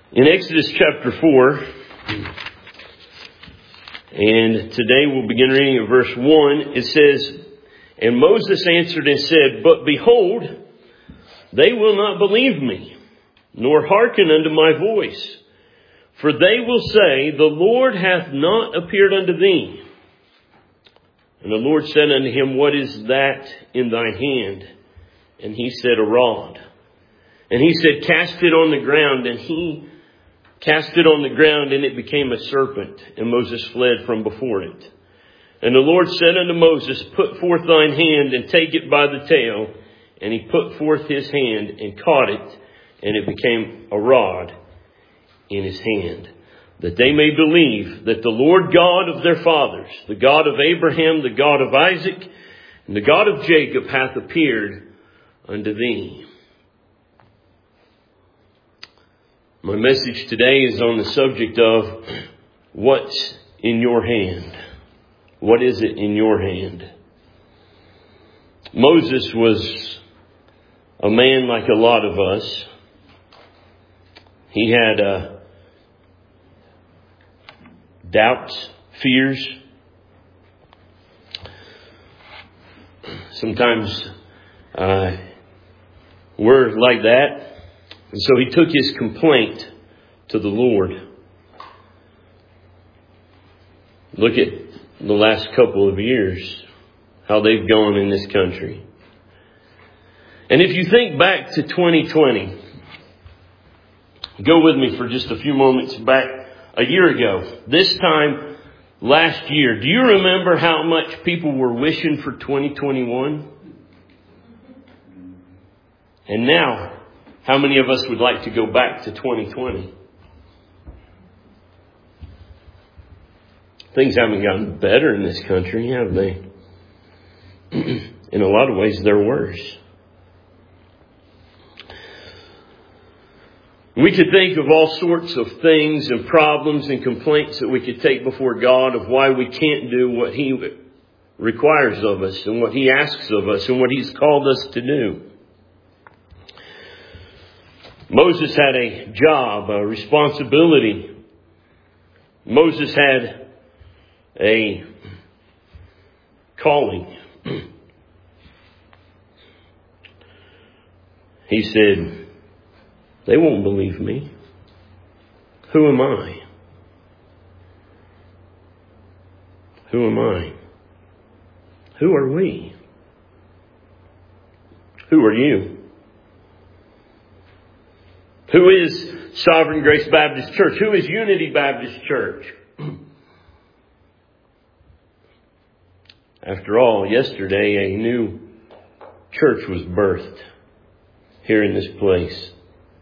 In Exodus chapter 4, and today we'll begin reading at verse 1, it says, "And Moses answered and said, But behold, they will not believe me, nor hearken unto my voice. For they will say, The Lord hath not appeared unto thee. And the Lord said unto him, What is that in thine hand? And he said, A rod. And he said, Cast it on the ground. And he cast it on the ground, and it became a serpent. And Moses fled from before it. And the Lord said unto Moses, Put forth thine hand, and take it by the tail. And he put forth his hand, and caught it, and it became a rod in his hand, that they may believe that the Lord God of their fathers, the God of Abraham, the God of Isaac, and the God of Jacob hath appeared unto thee." My message today is on the subject of what's in your hand. What is it in your hand? Moses was a man like a lot of us. He had doubts, fears. Sometimes we're like that. And so he took his complaint to the Lord. Look at the last couple of years, how they've gone in this country. And if you think back to 2020, go with me for just a few moments back a year ago. This time last year, do you remember how much people were wishing for 2021? And now, how many of us would like to go back to 2020? Things haven't gotten better in this country, have they? In a lot of ways, they're worse. We could think of all sorts of things and problems and complaints that we could take before God of why we can't do what He requires of us and what He asks of us and what He's called us to do. Moses had a job, a responsibility. Moses had a calling. He said, They won't believe me. Who am I? Who am I? Who are we? Who are you? Who is Sovereign Grace Baptist Church? Who is Unity Baptist Church? After all, yesterday a new church was birthed here in this place.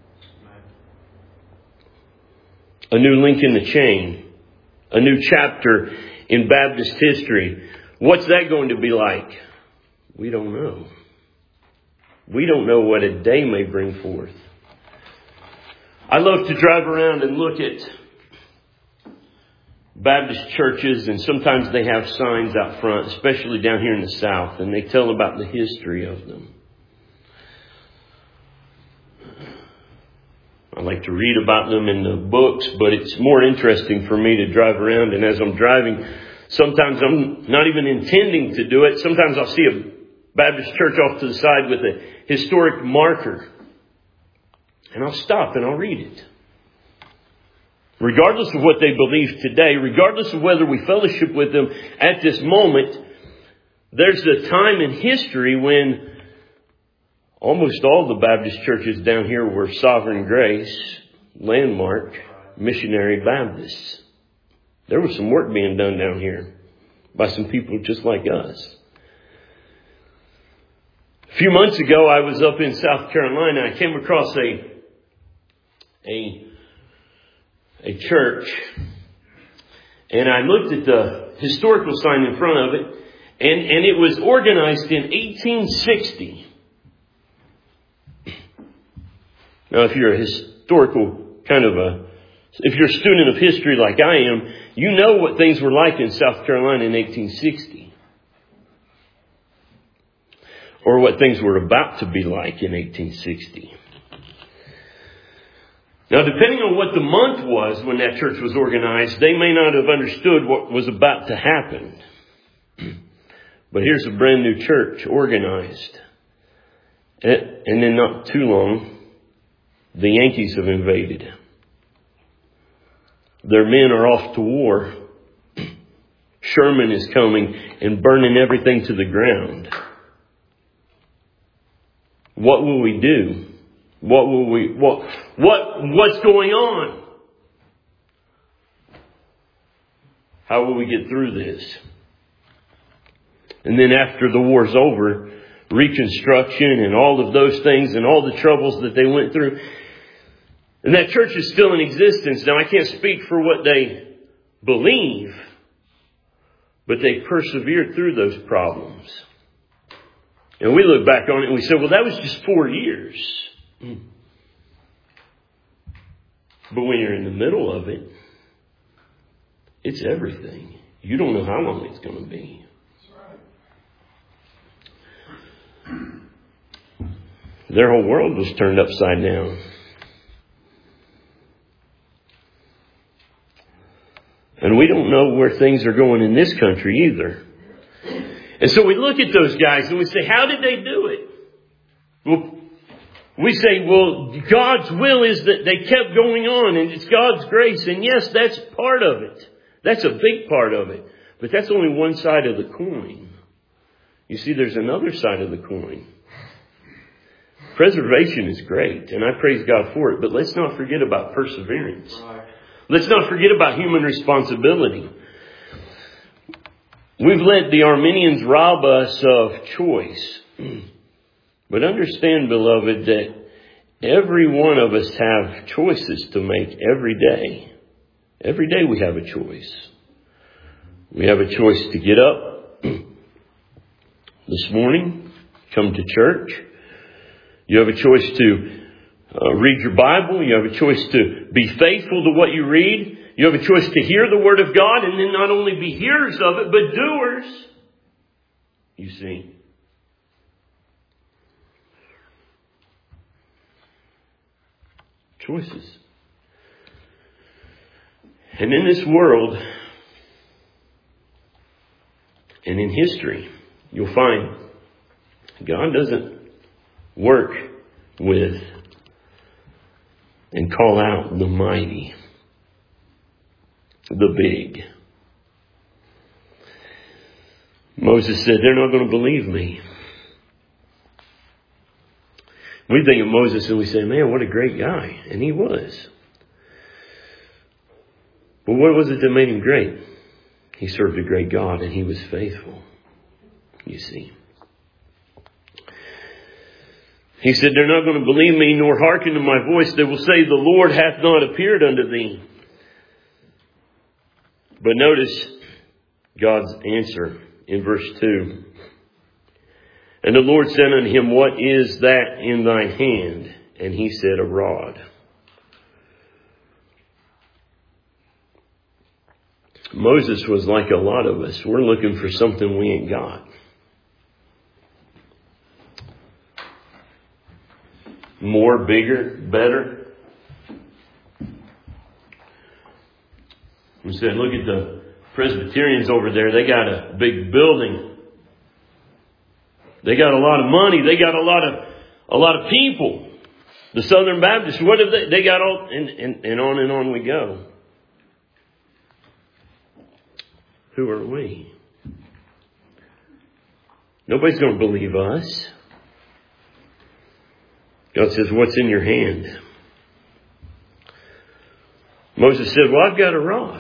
A new link in the chain. A new chapter in Baptist history. What's that going to be like? We don't know. We don't know what a day may bring forth. I love to drive around and look at Baptist churches, and sometimes they have signs out front, especially down here in the South, and they tell about the history of them. I like to read about them in the books, but it's more interesting for me to drive around, and as I'm driving, sometimes I'm not even intending to do it. Sometimes I'll see a Baptist church off to the side with a historic marker. And I'll stop and I'll read it. Regardless of what they believe today, regardless of whether we fellowship with them at this moment, there's a time in history when almost all the Baptist churches down here were Sovereign Grace, Landmark, Missionary Baptists. There was some work being done down here by some people just like us. A few months ago, I was up in South Carolina. I came across a church, and I looked at the historical sign in front of it, and it was organized in 1860. Now, if you're a historical if you're a student of history like I am, you know what things were like in South Carolina in 1860. Or what things were about to be like in 1860. Now, depending on what the month was when that church was organized, they may not have understood what was about to happen. But here's a brand new church organized. And then not too long, the Yankees have invaded. Their men are off to war. Sherman is coming and burning everything to the ground. What will we do? What's going on? How will we get through this? And then after the war's over, Reconstruction and all of those things and all the troubles that they went through. And that church is still in existence. Now, I can't speak for what they believe, but they persevered through those problems. And we look back on it and we say, well, that was just 4 years. But when you're in the middle of it, it's everything. You don't know how long it's going to be. Their whole world was turned upside down. And we don't know where things are going in this country either. And so we look at those guys and we say, how did they do it? Well, we say, well, God's will is that they kept going on and it's God's grace. And yes, that's part of it. That's a big part of it. But that's only one side of the coin. You see, there's another side of the coin. Preservation is great, and I praise God for it. But let's not forget about perseverance. Let's not forget about human responsibility. We've let the Arminians rob us of choice. But understand, beloved, that every one of us have choices to make every day. Every day we have a choice. We have a choice to get up this morning, come to church. You have a choice to read your Bible. You have a choice to be faithful to what you read. You have a choice to hear the Word of God and then not only be hearers of it, but doers. You see. Choices. And in this world, and in history, you'll find God doesn't work with and call out the mighty, the big. Moses said, they're not going to believe me. We think of Moses and we say, man, what a great guy. And he was. But what was it that made him great? He served a great God and he was faithful. You see. He said, they're not going to believe me nor hearken to my voice. They will say, the Lord hath not appeared unto thee. But notice God's answer in verse 2. And the Lord said unto him, what is that in thine hand? And he said, a rod. Moses was like a lot of us. We're looking for something we ain't got. More, bigger, better. We said, look at the Presbyterians over there. They got a big building. They got a lot of money. They got a lot of people. The Southern Baptists, what have they got all, and on we go. Who are we? Nobody's going to believe us. God says, what's in your hand? Moses said, well, I've got a rod.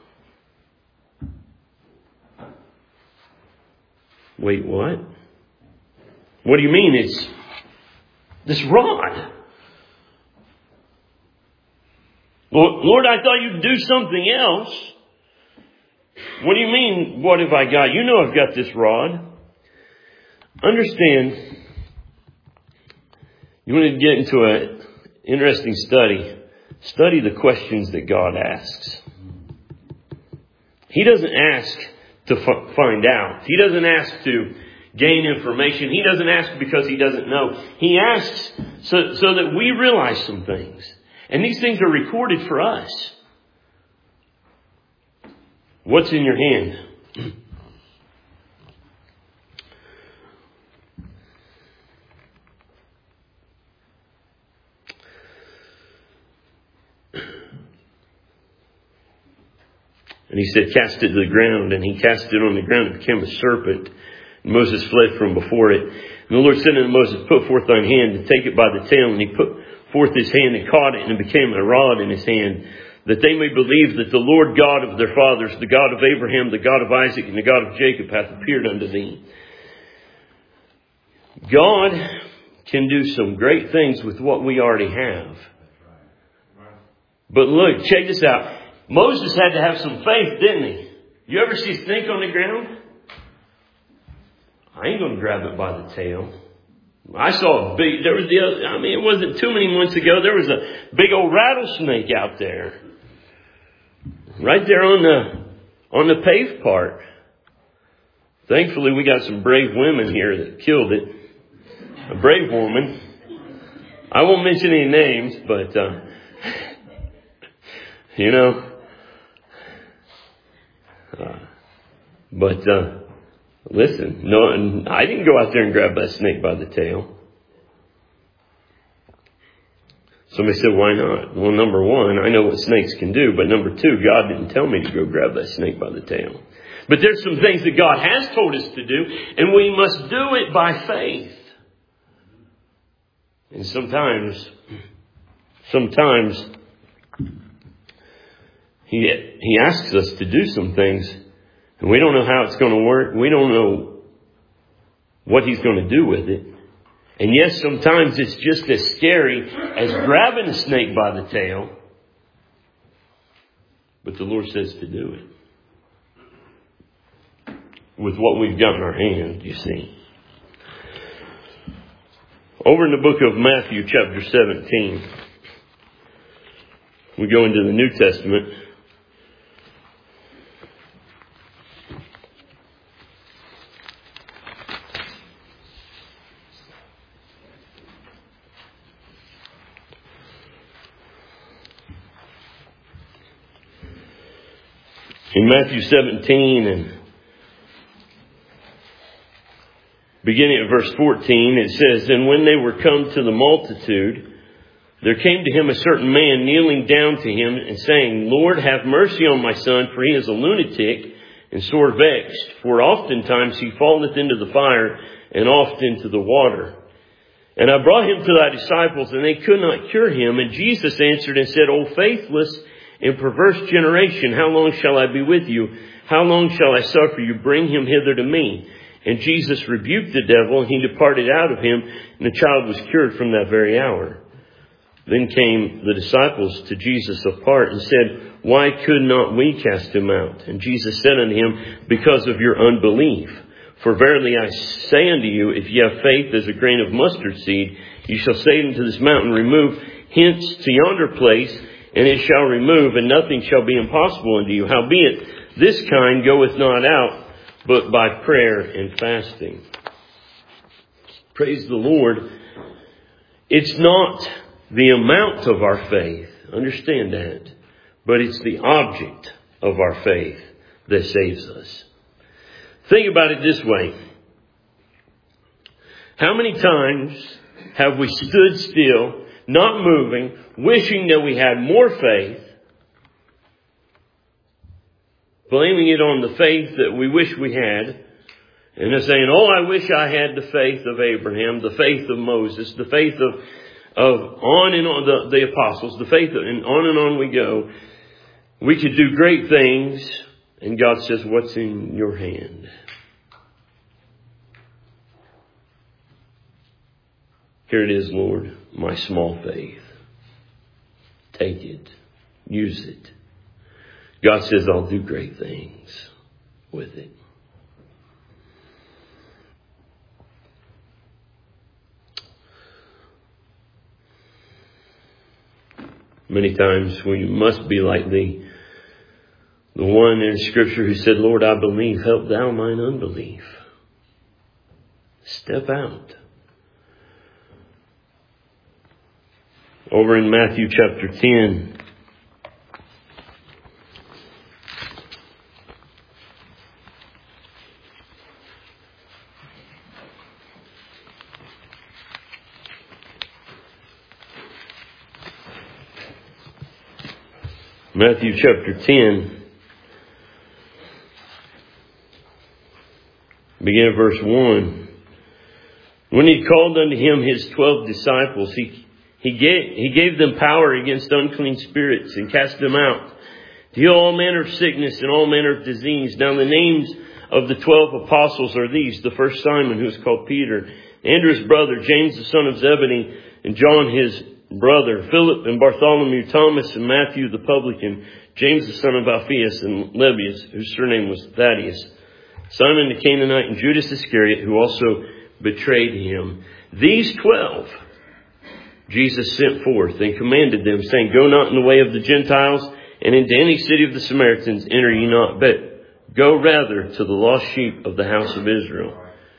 Wait, what? What do you mean it's this rod? Well, Lord, I thought you'd do something else. What do you mean, what have I got? You know I've got this rod. Understand, you want to get into an interesting study. Study the questions that God asks. He doesn't ask to find out. He doesn't ask to gain information. He doesn't ask because he doesn't know. He asks so that we realize some things. And these things are recorded for us. What's in your hand? And he said, cast it to the ground. And he cast it on the ground and became a serpent. And Moses fled from before it. And the Lord said unto Moses, put forth thine hand and take it by the tail. And he put forth his hand and caught it, and it became a rod in his hand, that they may believe that the Lord God of their fathers, the God of Abraham, the God of Isaac, and the God of Jacob hath appeared unto thee. God can do some great things with what we already have. But look, check this out. Moses had to have some faith, didn't he? You ever see a snake on the ground? I ain't going to grab it by the tail. I saw a big, it wasn't too many months ago, there was a big old rattlesnake out there. Right there on the paved part. Thankfully, we got some brave women here that killed it. A brave woman. I won't mention any names, but, listen, no, I didn't go out there and grab that snake by the tail. Somebody said, why not? Well, number one, I know what snakes can do. But number two, God didn't tell me to go grab that snake by the tail. But there's some things that God has told us to do, and we must do it by faith. And sometimes He asks us to do some things, and we don't know how it's going to work. We don't know what He's going to do with it. And yes, sometimes it's just as scary as grabbing a snake by the tail. But the Lord says to do it. With what we've got in our hand, you see. Over in the book of Matthew, chapter 17, we go into the New Testament. In Matthew 17 and beginning at verse 14, it says, and when they were come to the multitude, there came to him a certain man kneeling down to him and saying, Lord, have mercy on my son, for he is a lunatic and sore vexed, for oftentimes he falleth into the fire and oft into the water. And I brought him to thy disciples, and they could not cure him. And Jesus answered and said, O faithless and perverse generation, how long shall I be with you? How long shall I suffer you? Bring him hither to me. And Jesus rebuked the devil, and he departed out of him, and the child was cured from that very hour. Then came the disciples to Jesus apart and said, why could not we cast him out? And Jesus said unto him, because of your unbelief. For verily I say unto you, if ye have faith as a grain of mustard seed, you shall say unto this mountain, remove hence to yonder place, and it shall remove, and nothing shall be impossible unto you. Howbeit, this kind goeth not out, but by prayer and fasting. Praise the Lord. It's not the amount of our faith, understand that, but it's the object of our faith that saves us. Think about it this way. How many times have we stood still, not moving, wishing that we had more faith, blaming it on the faith that we wish we had, and they're saying, oh, I wish I had the faith of Abraham, the faith of Moses, the faith of on and on, the apostles, the faith, and on we go. We could do great things, and God says, what's in your hand? Here it is, Lord, my small faith. Take it. Use it. God says, I'll do great things with it. Many times we must be like the one in Scripture who said, Lord, I believe, help thou mine unbelief. Step out. over in Matthew chapter 10. Matthew chapter 10, begin at verse 1. When he called unto him his 12 disciples, he gave them power against unclean spirits and cast them out, to heal all manner of sickness and all manner of disease. Now the names of the 12 apostles are these: the first Simon, who is called Peter, Andrew his brother, James the son of Zebedee, and John his brother, Philip and Bartholomew, Thomas and Matthew the publican, James the son of Alphaeus and Lebbaeus, whose surname was Thaddeus, Simon the Canaanite, and Judas Iscariot, who also betrayed him. These 12 Jesus sent forth and commanded them, saying, Go not in the way of the Gentiles, and into any city of the Samaritans enter ye not, but go rather to the lost sheep of the house of Israel.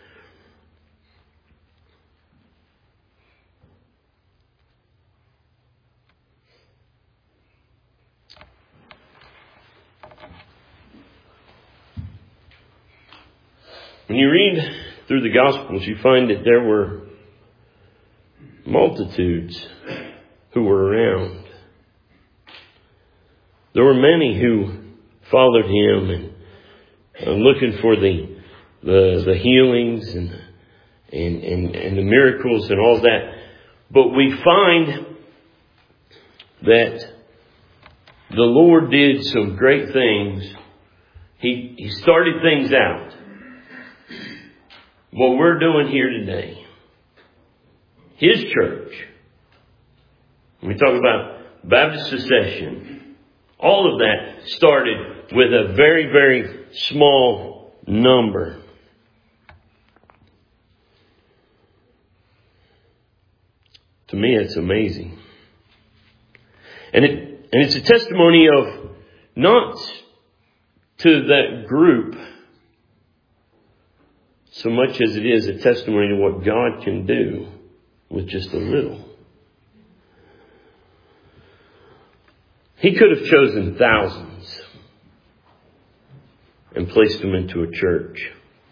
When you read through the Gospels, you find that there were multitudes who were around. There were many who followed him and looking for the healings and the miracles and all that. But we find that the Lord did some great things. He started things out. What we're doing here today, His church, when we talk about Baptist secession, all of that started with a very, very small number. To me, it's amazing. And it's a testimony of not to that group so much as it is a testimony to what God can do with just a little. He could have chosen thousands and placed them into a church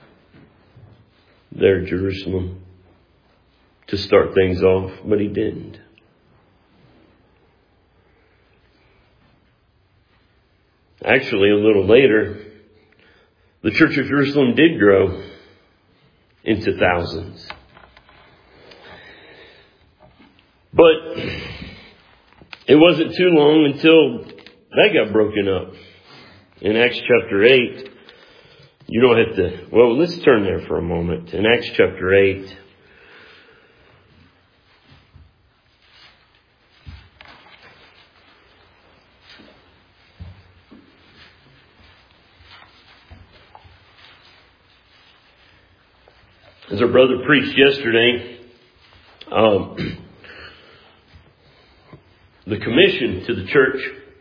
there in Jerusalem to start things off, but He didn't. Actually, a little later, the Church of Jerusalem did grow into thousands. But it wasn't too long until that got broken up. In Acts chapter 8, you don't have to, well, let's turn there for a moment. In Acts chapter 8, as our brother preached yesterday, the commission to the church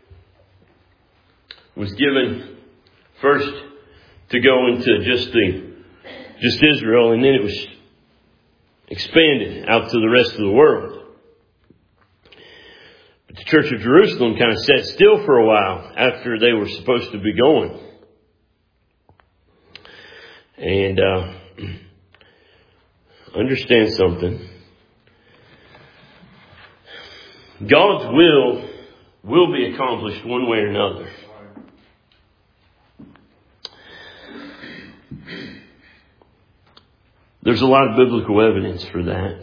was given first to go into just Israel, and then it was expanded out to the rest of the world. But the Church of Jerusalem kind of sat still for a while after they were supposed to be going. And understand something. God's will be accomplished one way or another. There's a lot of biblical evidence for that.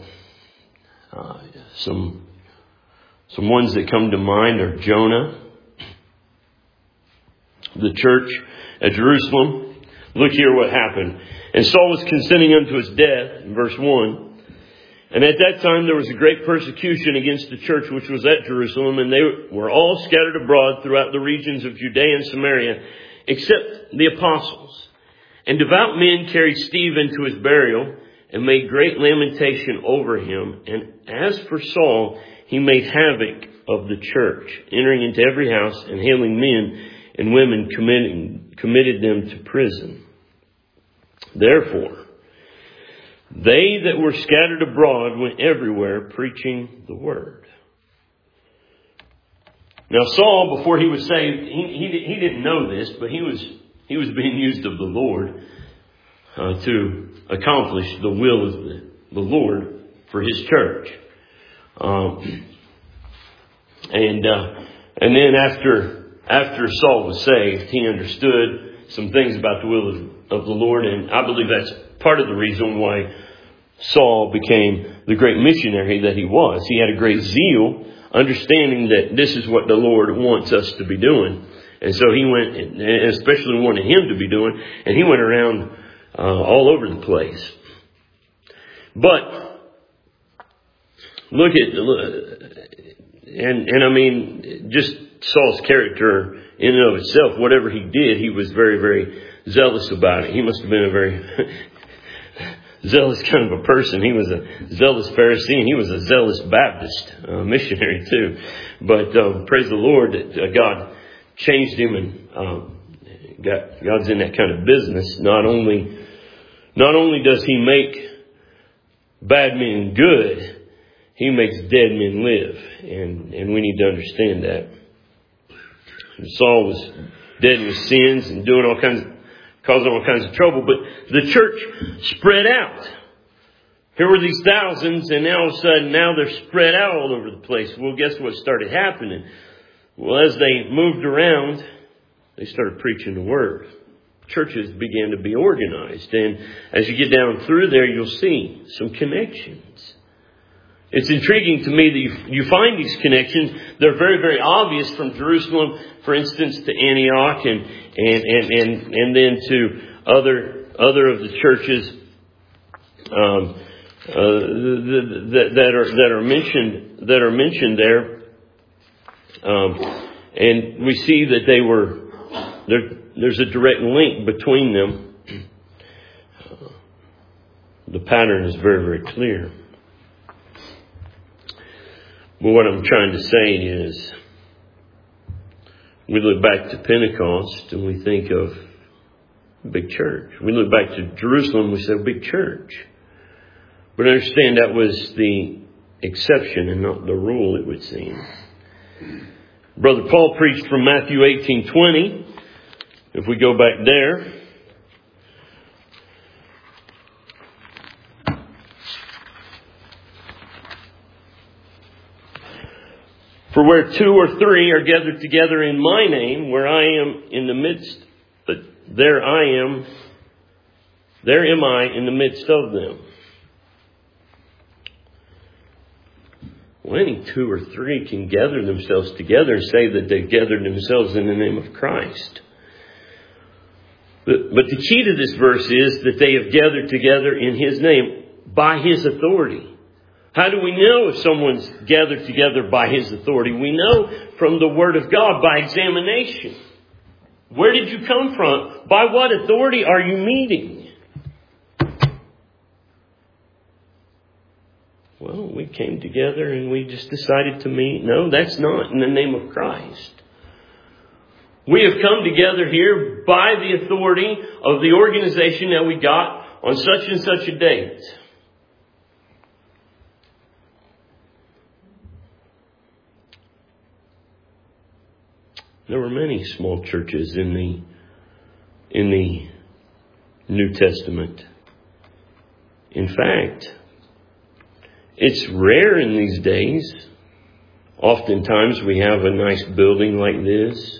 Some ones that come to mind are Jonah, the church at Jerusalem. Look here what happened. And Saul was consenting unto his death, in verse 1. And at that time there was a great persecution against the church which was at Jerusalem, and they were all scattered abroad throughout the regions of Judea and Samaria, except the apostles. And devout men carried Stephen to his burial, and made great lamentation over him. And as for Saul, he made havoc of the church, entering into every house and hailing men and women, committed them to prison. Therefore, they that were scattered abroad went everywhere preaching the word. Now Saul, before he was saved, he didn't know this, but he was being used of the Lord to accomplish the will of the Lord for His church. And then after Saul was saved, he understood some things about the will of the Lord, and I believe that's part of the reason why Saul became the great missionary that he was. He had a great zeal, understanding that this is what the Lord wants us to be doing. And so he went, and especially wanted him to be doing, and he went around all over the place. But look at, and I mean, just Saul's character in and of itself, whatever he did, he was very, very zealous about it. He must have been a very zealous kind of a person. He was a zealous Pharisee, and he was a zealous Baptist missionary too. But praise the Lord that God changed him, and God's in that kind of business. Not only does He make bad men good, He makes dead men live, and we need to understand that. Saul was dead in his sins and causing all kinds of trouble, but the church spread out. Here were these thousands, and now all of a sudden, now they're spread out all over the place. Well, guess what started happening? Well, as they moved around, they started preaching the Word. Churches began to be organized, and as you get down through there, you'll see some connections. It's intriguing to me that you find these connections. They're very, very obvious from Jerusalem, for instance, to Antioch, and then to other of the churches that are mentioned there. And we see that there's a direct link between them. The pattern is very, very clear. But what I'm trying to say is, we look back to Pentecost and we think of big church. We look back to Jerusalem and we say big church. But understand that was the exception and not the rule, it would seem. Brother Paul preached from Matthew 18:20. If we go back there. For where two or three are gathered together in my name, where I am in the midst, but there am I in the midst of them. Well, any two or three can gather themselves together and say that they've gathered themselves in the name of Christ. But the key to this verse is that they have gathered together in His name by His authority. How do we know if someone's gathered together by His authority? We know from the Word of God by examination. Where did you come from? By what authority are you meeting? Well, we came together and we just decided to meet. No, that's not in the name of Christ. We have come together here by the authority of the organization that we got on such and such a date. There were many small churches in the New Testament. In fact, it's rare in these days. Oftentimes we have a nice building like this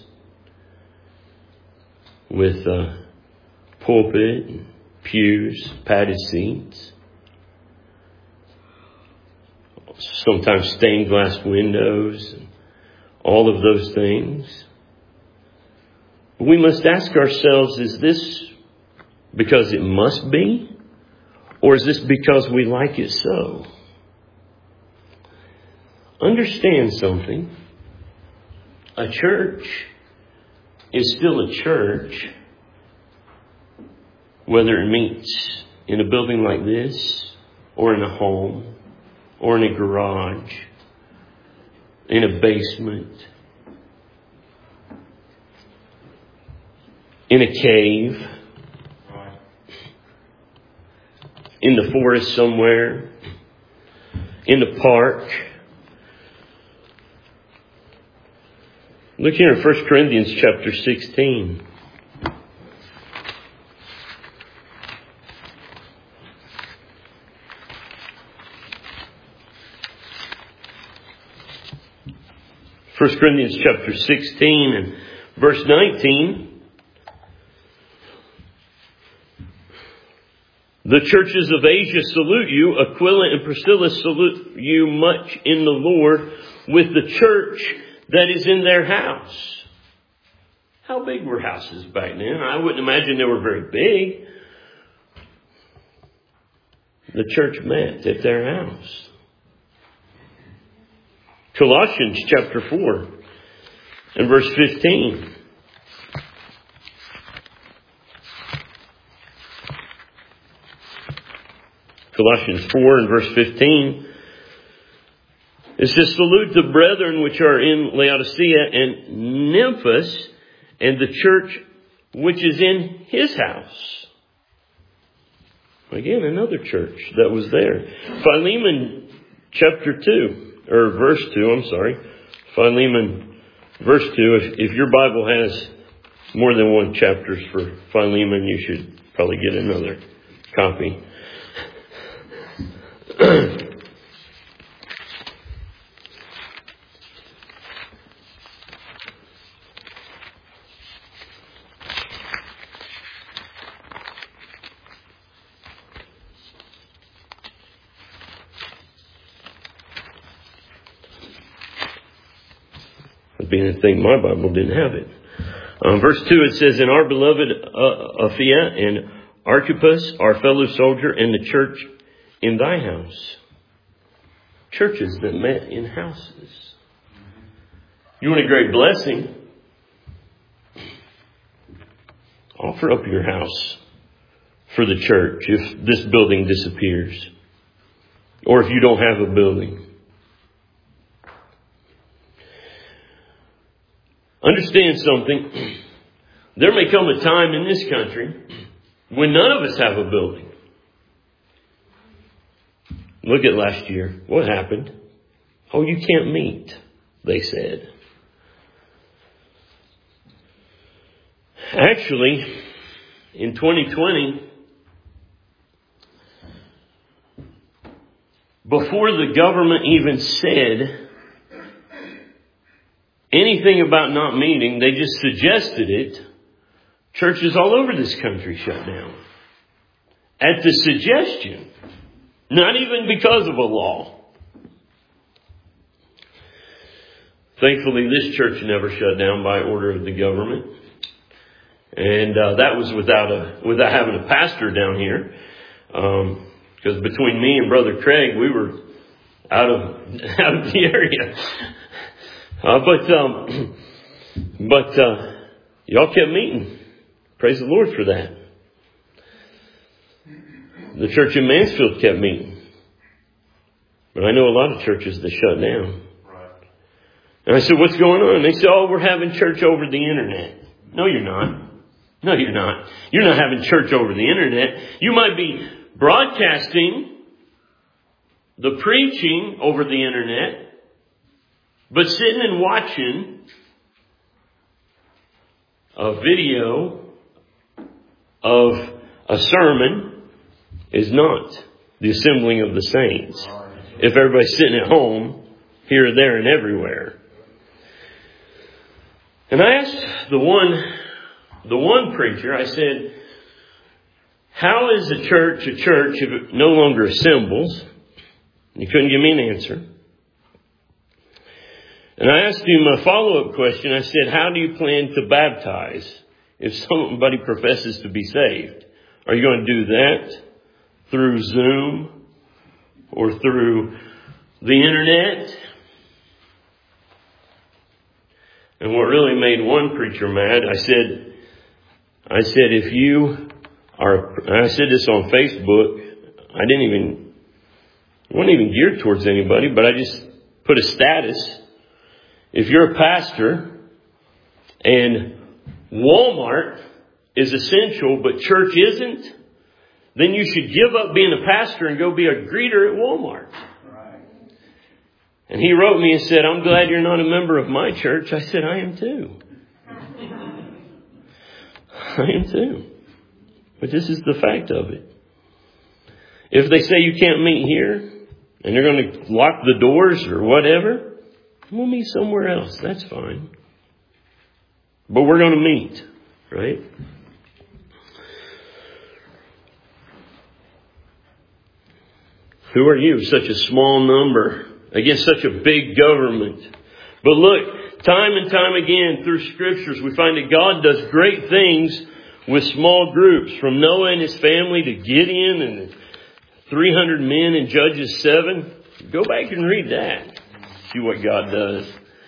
with a pulpit, and pews, padded seats, sometimes stained glass windows, and all of those things. We must ask ourselves, is this because it must be? Or is this because we like it so? Understand something. A church is still a church, whether it meets in a building like this, or in a home, or in a garage, in a basement, in a cave, in the forest somewhere, in the park. Look here in 1 Corinthians chapter 16. First Corinthians chapter 16 and verse 19. The churches of Asia salute you. Aquila and Priscilla salute you much in the Lord with the church that is in their house. How big were houses back then? I wouldn't imagine they were very big. The church met at their house. Colossians chapter 4 and verse 15. Colossians 4 and verse 15. It says, salute the brethren which are in Laodicea and Nymphas and the church which is in his house. Again, another church that was there. Philemon chapter 2. Or verse 2, I'm sorry. Philemon, verse 2. If your Bible has more than one chapters for Philemon, you should probably get another copy. Being a thing, my Bible didn't have it. Verse 2, it says, and our beloved Apphia and Archippus, our fellow soldier, and the church in thy house. Churches that met in houses. You want a great blessing? Offer up your house for the church if this building disappears. Or if you don't have a building. Understand something. There may come a time in this country when none of us have a building. Look at last year. What happened? Oh, you can't meet, they said. Actually, in 2020, before the government even said anything about not meeting, they just suggested it. Churches all over this country shut down. At the suggestion. Not even because of a law. Thankfully, this church never shut down by order of the government. And that was without having a pastor down here. Because between me and Brother Craig, we were out of the area. But y'all kept meeting. Praise the Lord for that. The church in Mansfield kept meeting. But I know a lot of churches that shut down. Right. And I said, what's going on? And they said, oh, we're having church over the internet. No, you're not. No, you're not. You're not having church over the internet. You might be broadcasting the preaching over the internet. But sitting and watching a video of a sermon is not the assembling of the saints. If everybody's sitting at home, here, there, and everywhere. And I asked the one preacher, I said, how is a church if it no longer assembles? He couldn't give me an answer. And I asked him a follow-up question. I said, how do you plan to baptize if somebody professes to be saved? Are you going to do that through Zoom or through the internet? And what really made one preacher mad, I said, if you are, and I said this on Facebook, it wasn't even geared towards anybody, but I just put a status. If you're a pastor and Walmart is essential, but church isn't, then you should give up being a pastor and go be a greeter at Walmart. Right. And he wrote me and said, I'm glad you're not a member of my church. I said, I am too. I am too. But this is the fact of it. If they say you can't meet here and they're going to lock the doors or whatever, we'll meet somewhere else. That's fine. But we're going to meet, right? Who are you? Such a small number against such a big government. But look, time and time again through scriptures, we find that God does great things with small groups. From Noah and his family to Gideon and 300 men in Judges 7. Go back and read that. See what God does.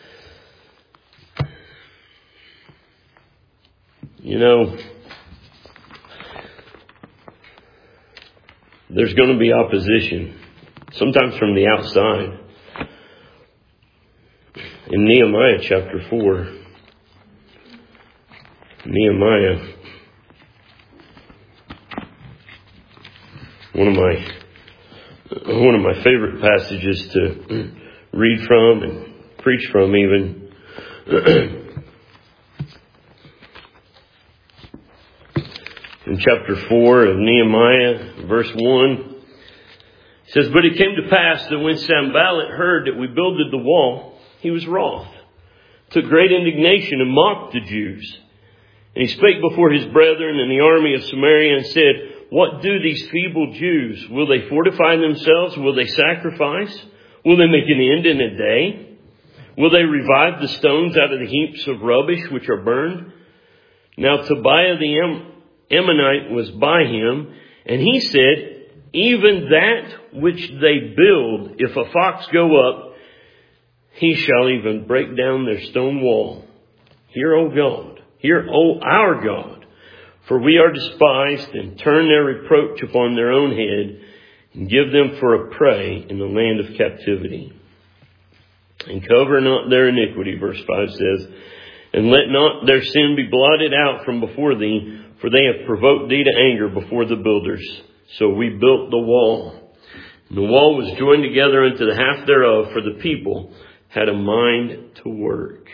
You know, there's going to be opposition, sometimes from the outside. In Nehemiah chapter 4, Nehemiah, one of my favorite passages to read from and preach from even. In chapter 4 of Nehemiah, verse 1, it says, But it came to pass that when Sanballat heard that we builded the wall, he was wroth, took great indignation, and mocked the Jews. And he spake before his brethren and the army of Samaria and said, What do these feeble Jews? Will they fortify themselves? Will they sacrifice? Will they make an end in a day? Will they revive the stones out of the heaps of rubbish which are burned? Now Tobiah the Ammonite was by him, and he said, Even that which they build, if a fox go up, he shall even break down their stone wall. Hear, O God, hear, O our God, for we are despised, and turn their reproach upon their own head, and give them for a prey in the land of captivity. And cover not their iniquity, verse 5 says, and let not their sin be blotted out from before thee, for they have provoked thee to anger before the builders. So we built the wall. And the wall was joined together unto the half thereof, for the people had a mind to work.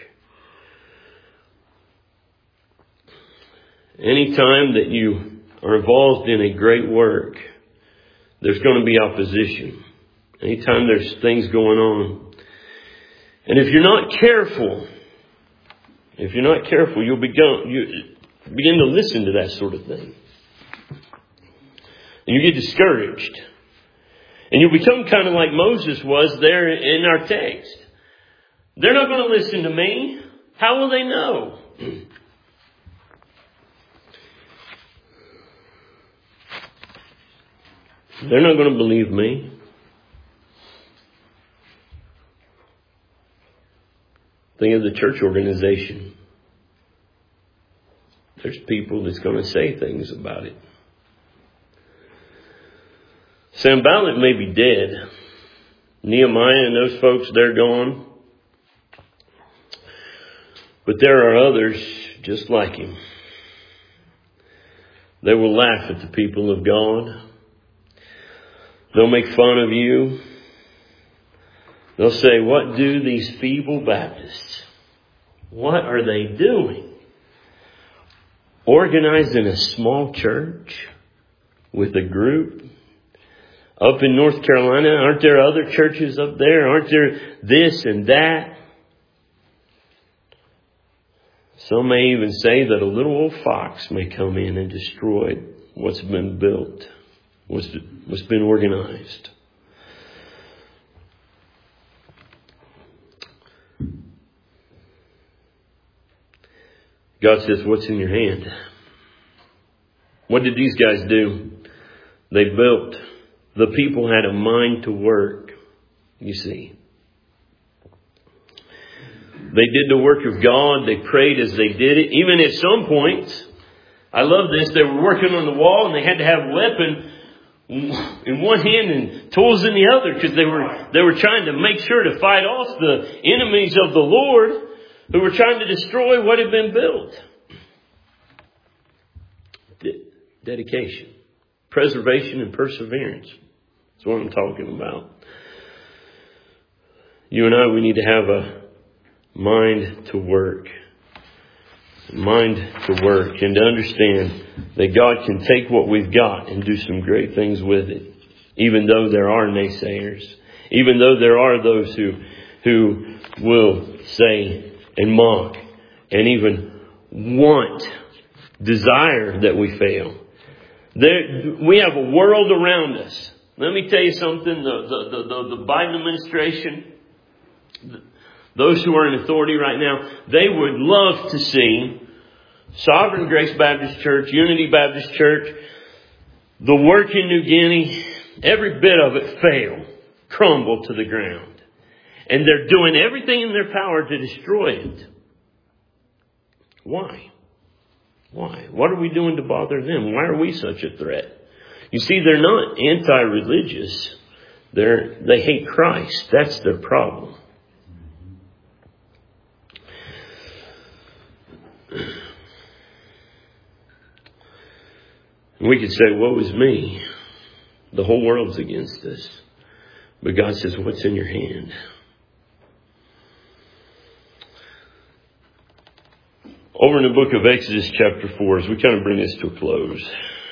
Anytime that you are involved in a great work, there's going to be opposition. Anytime there's things going on. And if you're not careful, you'll begin to listen to that sort of thing. And you get discouraged. And you'll become kind of like Moses was there in our text. They're not going to listen to me. How will they know? They're not going to believe me. Think of the church organization. There's people that's going to say things about it. Sanballat may be dead. Nehemiah and those folks, they're gone. But there are others just like him. They will laugh at the people of God. They'll make fun of you. They'll say, what do these feeble Baptists? What are they doing? Organized in a small church with a group. Up in North Carolina, aren't there other churches up there? Aren't there this and that? Some may even say that a little old fox may come in and destroy what's been built, what's been organized. God says, what's in your hand? What did these guys do? They built. The people had a mind to work, you see. They did the work of God. They prayed as they did it. Even at some points, I love this, they were working on the wall and they had to have a weapon in one hand and tools in the other, because they were trying to make sure to fight off the enemies of the Lord who were trying to destroy what had been built. Dedication, preservation, and perseverance. That's what I'm talking about. You and I, we need to have a mind to work. Mind to work and to understand that God can take what we've got and do some great things with it. Even though there are naysayers. Even though there are those who will say and mock and even desire that we fail. We have a world around us. Let me tell you something. The Biden administration, those who are in authority right now, they would love to see Sovereign Grace Baptist Church, Unity Baptist Church, the work in New Guinea, every bit of it fail, crumble to the ground. And they're doing everything in their power to destroy it. Why? Why? What are we doing to bother them? Why are we such a threat? You see, they're not anti-religious. They hate Christ. That's their problem. We could say, woe is me. The whole world's against us. But God says, what's in your hand? Over in the book of Exodus chapter 4, as we kind of bring this to a close.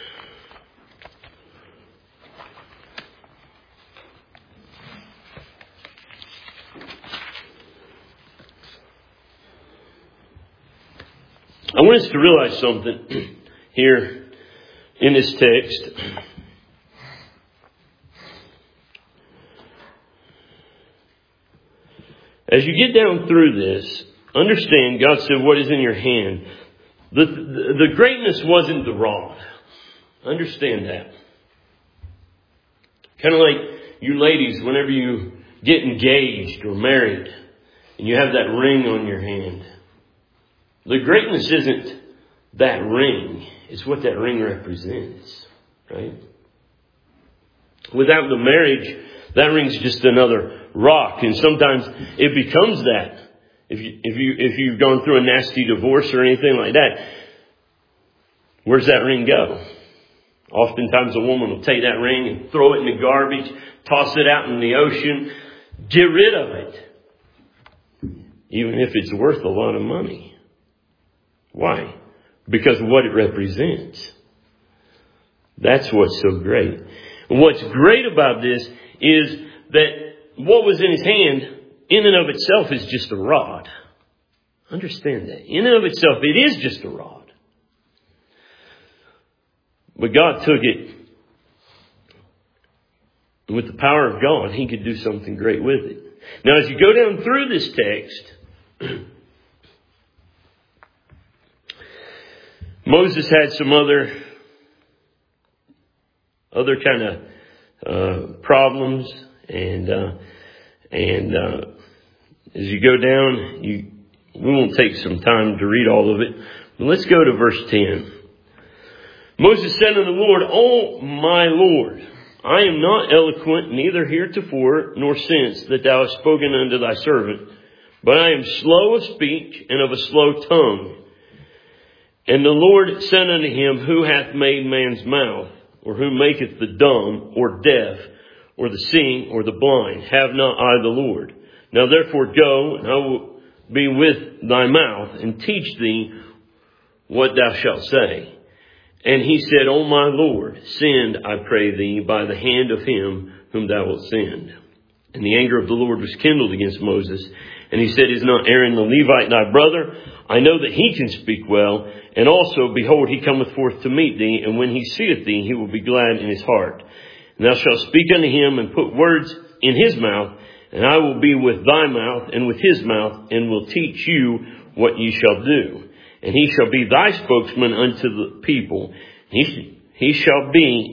I want us to realize something here in this text. As you get down through this, understand God said, what is in your hand? The greatness wasn't the rod. Understand that. Kind of like you ladies, whenever you get engaged or married and you have that ring on your hand. The greatness isn't that ring. It's what that ring represents. Right? Without the marriage, that ring's just another rock. And sometimes it becomes that. If you've gone through a nasty divorce or anything like that, where's that ring go? Oftentimes a woman will take that ring and throw it in the garbage, toss it out in the ocean, get rid of it. Even if it's worth a lot of money. Why? Because of what it represents. That's what's so great. And what's great about this is that what was in his hand, in and of itself, is just a rod. Understand that. In and of itself, it is just a rod. But God took it. And with the power of God, He could do something great with it. Now, as you go down through this text, Moses had some other kind of problems, and as you go down, we won't take some time to read all of it, but let's go to verse 10. Moses said unto the Lord, O my Lord, I am not eloquent, neither heretofore nor since that thou hast spoken unto thy servant, but I am slow of speech and of a slow tongue. And the Lord said unto him, Who hath made man's mouth? Or who maketh the dumb, or deaf, or the seeing, or the blind? Have not I the Lord? Now therefore go, and I will be with thy mouth, and teach thee what thou shalt say. And he said, O my Lord, send, I pray thee, by the hand of him whom thou wilt send. And the anger of the Lord was kindled against Moses. And he said, Is not Aaron the Levite thy brother? I know that he can speak well. And also, behold, he cometh forth to meet thee. And when he seeth thee, he will be glad in his heart. And thou shalt speak unto him and put words in his mouth. And I will be with thy mouth and with his mouth, and will teach you what ye shall do. And he shall be thy spokesman unto the people. He shall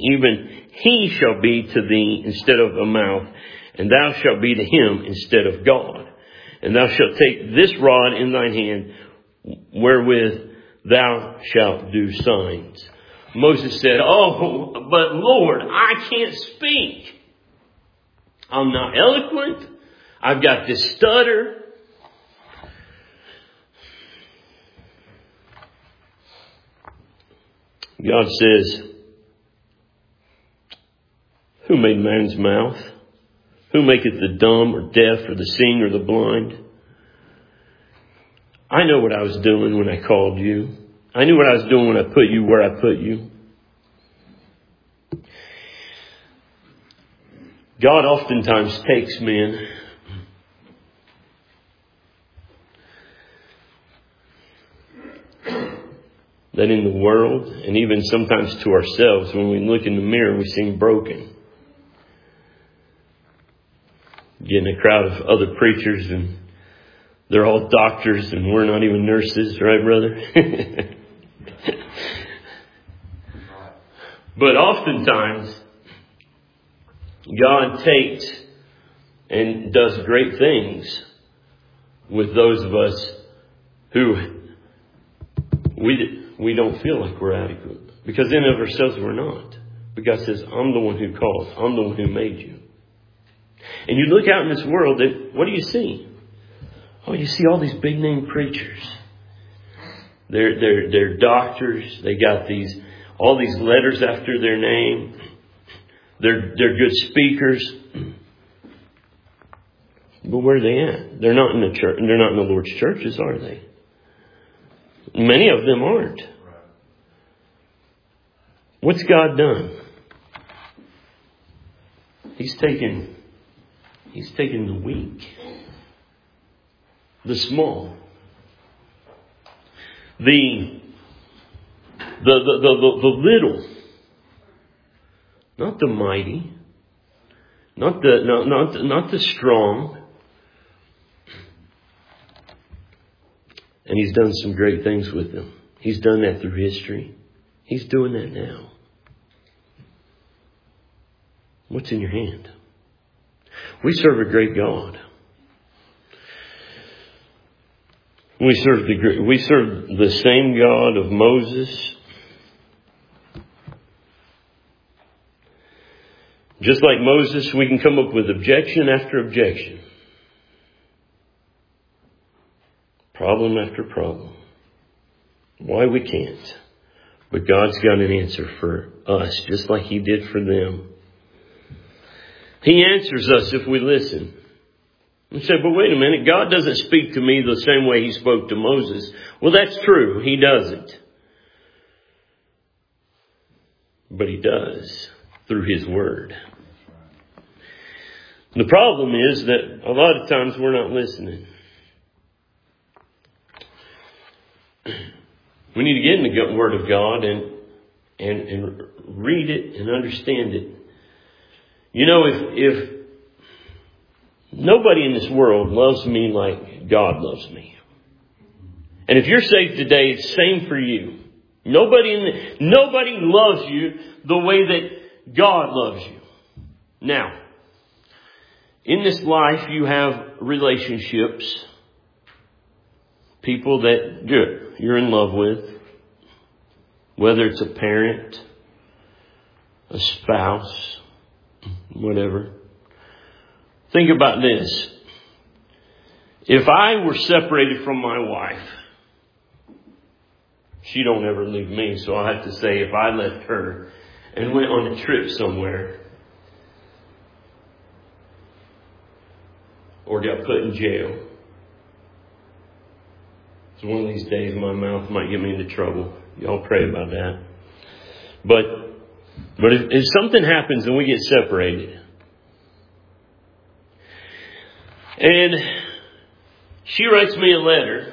be to thee instead of a mouth, and thou shalt be to him instead of God. And thou shalt take this rod in thine hand, wherewith thou shalt do signs. Moses said, Oh, but Lord, I can't speak. I'm not eloquent. I've got this stutter. God says, Who made man's mouth? Who maketh the dumb or deaf or the seeing or the blind? I know what I was doing when I called you. I knew what I was doing when I put you where I put you. God oftentimes takes men that in the world, and even sometimes to ourselves, when we look in the mirror, we seem broken. Get in a crowd of other preachers and they're all doctors and we're not even nurses, right, brother? But oftentimes, God takes and does great things with those of us who we don't feel like we're adequate. Because in and of ourselves we're not. But God says, I'm the one who called. I'm the one who made you. And you look out in this world, and what do you see? Oh, you see all these big name preachers. They're doctors. They got all these letters after their name. They're good speakers. But where are they at? They're not in the church. They're not in the Lord's churches, are they? Many of them aren't. What's God done? He's taken the weak, the small, the little, not the mighty, not the strong. And He's done some great things with them. He's done that through history. He's doing that now. What's in your hand? We serve a great God. We serve the same God of Moses. Just like Moses, we can come up with objection after objection. Problem after problem. Why we can't. But God's got an answer for us, just like He did for them. He answers us if we listen. You say, but wait a minute, God doesn't speak to me the same way He spoke to Moses. Well, that's true. He doesn't. But He does through His Word. The problem is that a lot of times we're not listening. We need to get in the Word of God and read it and understand it. You know, if nobody in this world loves me like God loves me. And if you're saved today, it's the same for you. Nobody loves you the way that God loves you. Now, in this life you have relationships. People that you're in love with. Whether it's a parent, a spouse, whatever. Think about this. If I were separated from my wife, she don't ever leave me, so I have to say if I left her and went on a trip somewhere or got put in jail, so one of these days my mouth might get me into trouble. Y'all pray about that. But if something happens and we get separated, and she writes me a letter,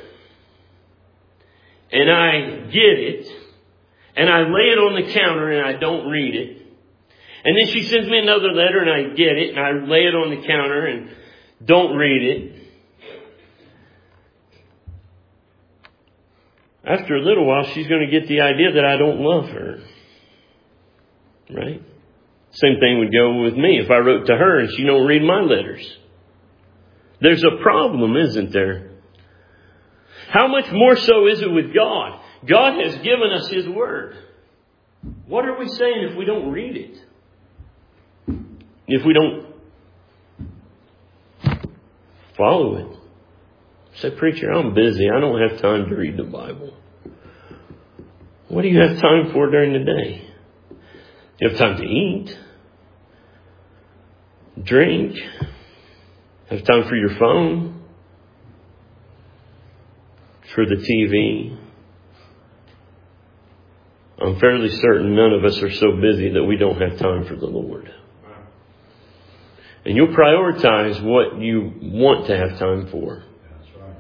and I get it, and I lay it on the counter and I don't read it, and then she sends me another letter and I get it and I lay it on the counter and don't read it. After a little while, she's going to get the idea that I don't love her. Right? Same thing would go with me if I wrote to her and she don't read my letters. There's a problem, isn't there? How much more so is it with God? God has given us His Word. What are we saying if we don't read it? If we don't follow it? Say, preacher, I'm busy. I don't have time to read the Bible. What do you have time for during the day? You have time to eat, drink, Have time for your phone, for the TV. I'm fairly certain none of us are so busy that we don't have time for the Lord. And you'll prioritize what you want to have time for. That's right.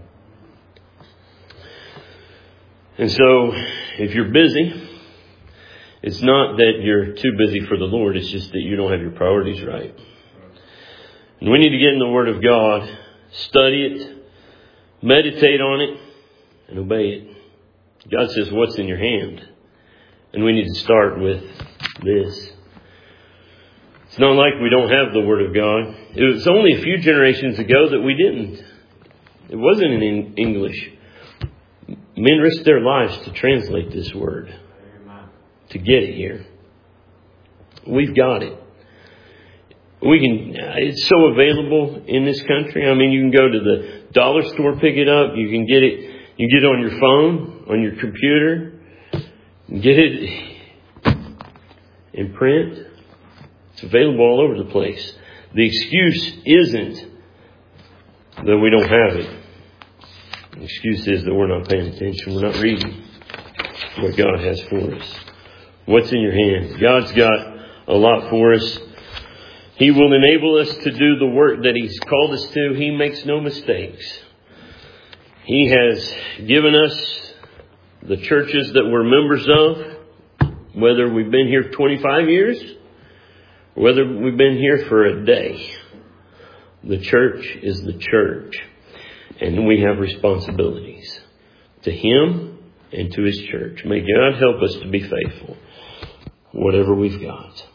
And so, if you're busy, it's not that you're too busy for the Lord. It's just that you don't have your priorities right. And we need to get in the Word of God, study it, meditate on it, and obey it. God says, what's in your hand? And we need to start with this. It's not like we don't have the Word of God. It was only a few generations ago that we didn't. It wasn't in English. Men risked their lives to translate this Word, to get it here. We've got it. It's so available in this country. I mean, you can go to the dollar store, pick it up. You can get it. You get it on your phone, on your computer. Get it in print. It's available all over the place. The excuse isn't that we don't have it. The excuse is that we're not paying attention. We're not reading what God has for us. What's in your hand? God's got a lot for us. He will enable us to do the work that He's called us to. He makes no mistakes. He has given us the churches that we're members of, whether we've been here 25 years, or whether we've been here for a day. The church is the church. And we have responsibilities to Him and to His church. May God help us to be faithful, whatever we've got.